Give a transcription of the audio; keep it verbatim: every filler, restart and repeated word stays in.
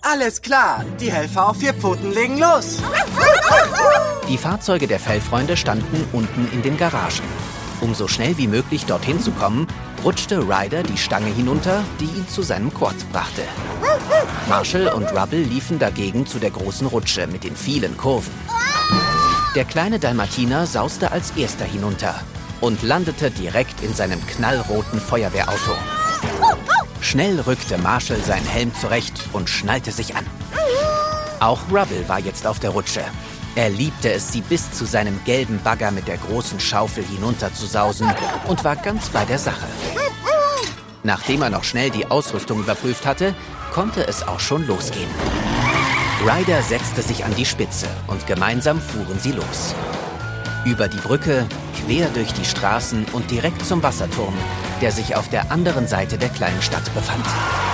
Alles klar, die Helfer auf vier Pfoten legen los. Die Fahrzeuge der Fellfreunde standen unten in den Garagen. Um so schnell wie möglich dorthin zu kommen, rutschte Ryder die Stange hinunter, die ihn zu seinem Quad brachte. Marshall und Rubble liefen dagegen zu der großen Rutsche mit den vielen Kurven. Der kleine Dalmatiner sauste als erster hinunter und landete direkt in seinem knallroten Feuerwehrauto. Schnell rückte Marshall seinen Helm zurecht und schnallte sich an. Auch Rubble war jetzt auf der Rutsche. Er liebte es, sie bis zu seinem gelben Bagger mit der großen Schaufel hinunterzusausen und war ganz bei der Sache. Nachdem er noch schnell die Ausrüstung überprüft hatte, konnte es auch schon losgehen. Ryder setzte sich an die Spitze und gemeinsam fuhren sie los. Über die Brücke, quer durch die Straßen und direkt zum Wasserturm, der sich auf der anderen Seite der kleinen Stadt befand.